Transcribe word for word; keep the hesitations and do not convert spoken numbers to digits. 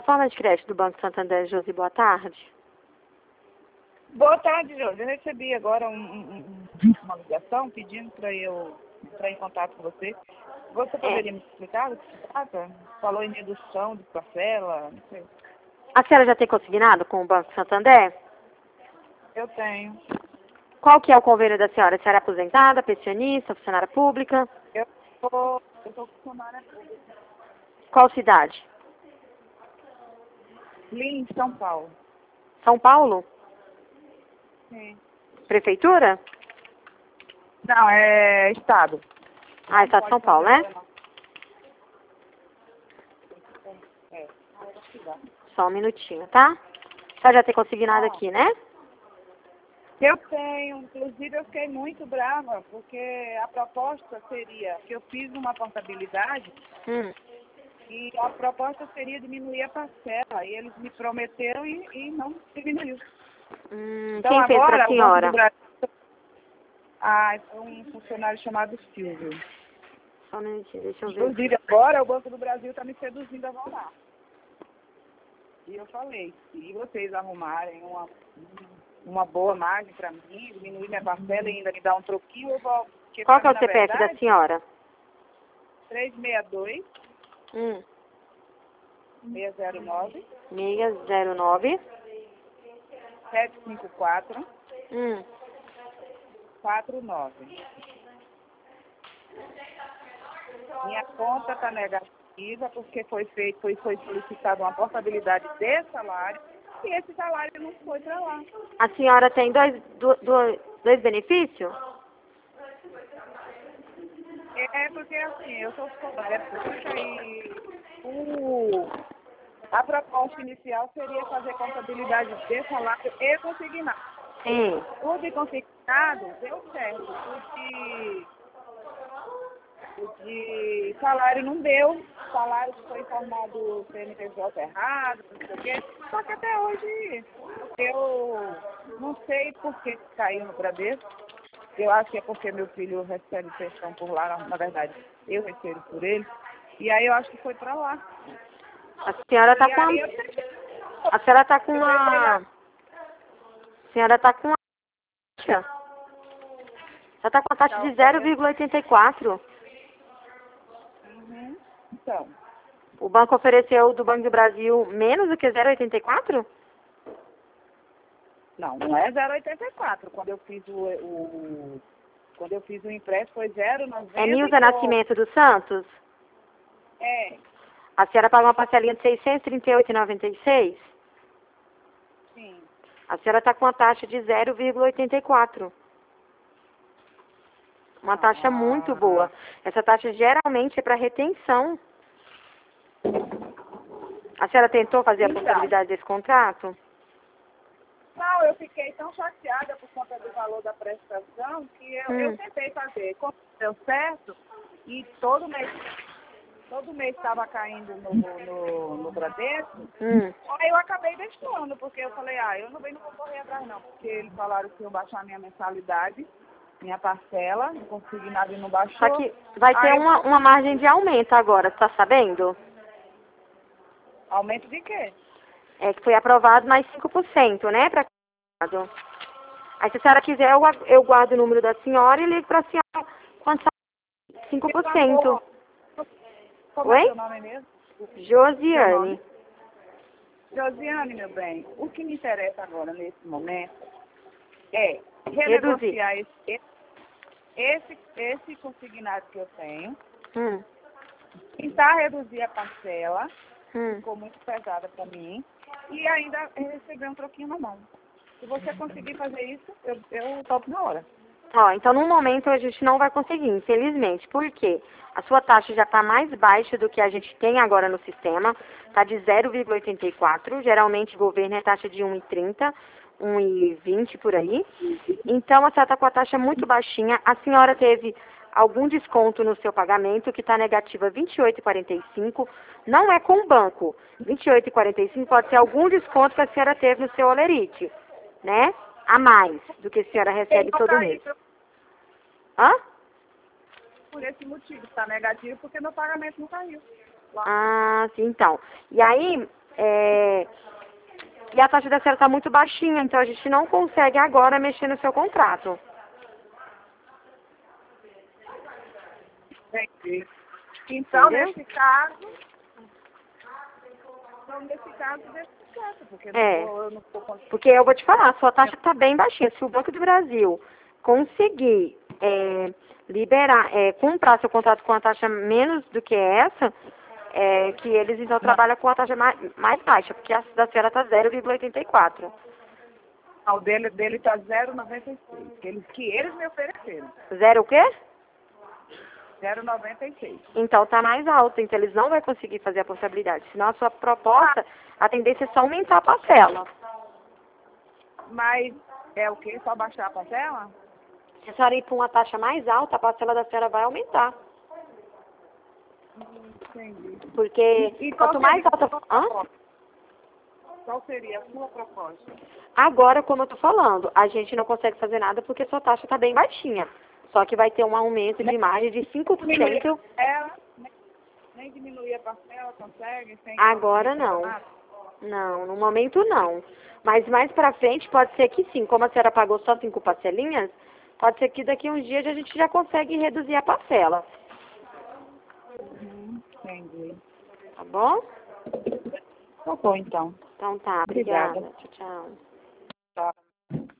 plataforma de crédito do Banco Santander, Josi, boa tarde. Boa tarde, Josi. Eu recebi agora um, um, um, uma ligação pedindo para eu entrar em contato com você. Você poderia É. me explicar o que se trata? Falou em redução de parcela, não sei. A senhora já tem consignado com o Banco Santander? Eu tenho. Qual que é o convênio da senhora? A senhora é aposentada, pensionista, funcionária pública? Eu sou, eu sou funcionária pública. Qual cidade? Lins, São Paulo. São Paulo? Sim. Prefeitura? Não, é estado. Ah, estado de São Paulo, né? É. Só um minutinho, tá? A senhora já tem consignado aqui, né? Eu tenho, inclusive eu fiquei muito brava, porque a proposta seria que eu fiz uma portabilidade Hum. e a proposta seria diminuir a parcela, e eles me prometeram e, e não diminuiu. Hum, Então quem fez agora pra o Banco senhora? do Brasil, ah, um funcionário chamado Silvio. Só um minutinho, deixa eu ver. Inclusive agora o Banco do Brasil está me seduzindo a voltar. E eu falei, se vocês arrumarem uma, uma boa margem para mim, diminuir minha parcela e ainda me dar um troquinho, eu volto. Porque Qual que é pra o mim, C na P F verdade, da senhora? três seis dois, Hum. seis zero nove, seis zero nove. sete cinco quatro, Hum. quatro nove. Minha conta está negativa porque foi feito, foi, foi solicitada uma portabilidade de salário e esse salário não foi para lá. A senhora tem dois, do- do- dois benefícios? É porque assim, eu sou funcionária pública e o, a proposta inicial seria fazer contabilidade de salário e consignado. Sim. O de consignado deu certo, o de, o de salário não deu, o salário foi informado C N P J errado, não sei o quê. Só que até hoje eu não sei por que caiu no Bradesco. Eu acho que é porque meu filho recebe pensão por lá, na verdade, eu recebo por ele. E aí eu acho que foi pra lá. A senhora tá E com a... aí eu A senhora tá com eu a... lá. A senhora tá com a taxa. Ela tá com a taxa Tá de zero oferecendo. vírgula oitenta e quatro. Uhum. Então, O banco ofereceu do Banco do Brasil menos do que zero vírgula oitenta e quatro? não, não é zero vírgula oitenta e quatro. Quando eu fiz o, o quando eu fiz o impresso foi zero vírgula noventa É e Nilza pouco. Nascimento dos Santos? É, A senhora paga uma parcelinha de seiscentos e trinta e oito reais e noventa e seis centavos? sim. A senhora está com a taxa de zero vírgula oitenta e quatro. Uma taxa muito boa. Ah, Essa taxa geralmente é para retenção. A senhora tentou fazer a então, portabilidade desse contrato? não, eu fiquei tão chateada por conta do valor da prestação que eu, eu Hum. tentei fazer. Como deu certo, e todo mês, todo mês estava caindo no, no, no Bradesco, Hum. aí eu acabei deixando, porque eu falei, ah, eu não venho não vou correr atrás não, porque eles falaram que eu baixar minha mensalidade, minha parcela, não consegui nada e não baixou. Só que vai ter Aí, uma, uma margem de aumento agora, tá sabendo? aumento de quê? É que foi aprovado mais cinco por cento, né? Pra... Aí se a senhora quiser, eu, agu- eu guardo o número da senhora e ligo pra senhora quando sair cinco por cento. Como é Oi? seu nome mesmo? Seu Josiane. nome? Josiane, meu bem, o que me interessa agora, nesse momento, é Reduzir. renegociar esse, esse, esse consignado que eu tenho, Hum. tentar reduzir a parcela, Hum. ficou muito pesada para mim, e ainda receber um troquinho na mão. Se você conseguir fazer isso, eu, eu topo na hora. Ó, então no momento a gente não vai conseguir, infelizmente. Por quê? A sua taxa já está mais baixa do que a gente tem agora no sistema. Está de zero vírgula oitenta e quatro. Geralmente o governo é taxa de um vírgula trinta, um vírgula vinte por aí. Então a senhora está com a taxa muito baixinha. A senhora teve algum desconto no seu pagamento, que está negativa vinte e oito vírgula quarenta e cinco. Não é com o banco. vinte e oito vírgula quarenta e cinco pode ser algum desconto que a senhora teve no seu olerite, né? A mais do que a senhora recebe Eu todo caí mês. Hã? por esse motivo, está negativo, porque meu pagamento não caiu. Lá. Ah, sim, então. E aí, É, e a taxa da senhora está muito baixinha, então a gente não consegue agora mexer no seu contrato. Entendi. Então, Entendeu? nesse caso, então, nesse caso, deixa certo, porque É. não vou, eu não vou conseguir. Porque eu vou te falar, a sua taxa está bem baixinha. Se o Banco do Brasil conseguir é, liberar, é, comprar seu contrato com uma taxa menos do que essa, é, que eles então trabalham com a taxa mais, mais baixa, porque a da senhora está zero vírgula oitenta e quatro. Ah, o dele dele está zero vírgula noventa e seis, que eles, que eles me ofereceram. Zero o quê? zero vírgula noventa e seis. Então está mais alto, então eles não vão conseguir fazer a portabilidade. Senão a sua proposta, a tendência é só aumentar a parcela. Mas é o quê? Só baixar a parcela? Se a senhora ir para uma taxa mais alta, a parcela da senhora vai aumentar. Entendi. Porque E, e qual quanto mais seria a alta... sua Hã? proposta? Qual seria a sua proposta? Agora, como eu estou falando, a gente não consegue fazer nada porque sua taxa está bem baixinha. Só que vai ter um aumento de margem de cinco por Diminuir cento. a parcela, nem, nem diminuir a parcela, consegue? Sem Agora sem não. nada? Não, no momento não. Mas mais pra frente pode ser que sim. Como a senhora pagou só cinco parcelinhas, pode ser que daqui a uns dias a gente já consegue reduzir a parcela. Uhum, entendi. Tá bom? Tá bom, então. Então tá, Obrigada. obrigada. Tchau, tchau.